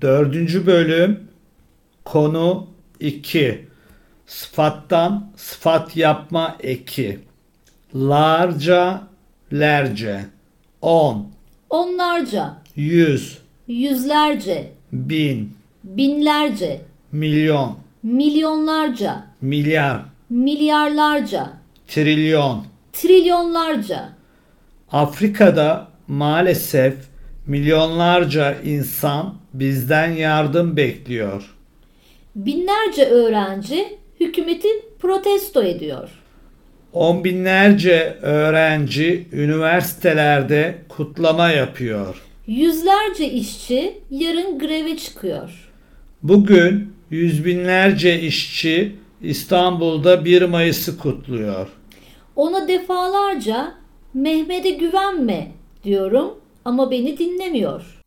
Dördüncü bölüm konu 2. Sıfattan sıfat yapma eki. Larca, lerce. 10, Onlarca, 100, yüzlerce, 1000, binlerce, milyon, milyonlarca, milyar, milyarlarca, trilyon. trilyonlarca. Afrika'da maalesef milyonlarca insan bizden yardım bekliyor. Binlerce öğrenci hükümeti protesto ediyor. On binlerce öğrenci üniversitelerde kutlama yapıyor. Yüzlerce işçi yarın greve çıkıyor. Bugün yüz binlerce işçi İstanbul'da 1 Mayıs'ı kutluyor. Ona defalarca Mehmet'e güvenme diyorum ama beni dinlemiyor.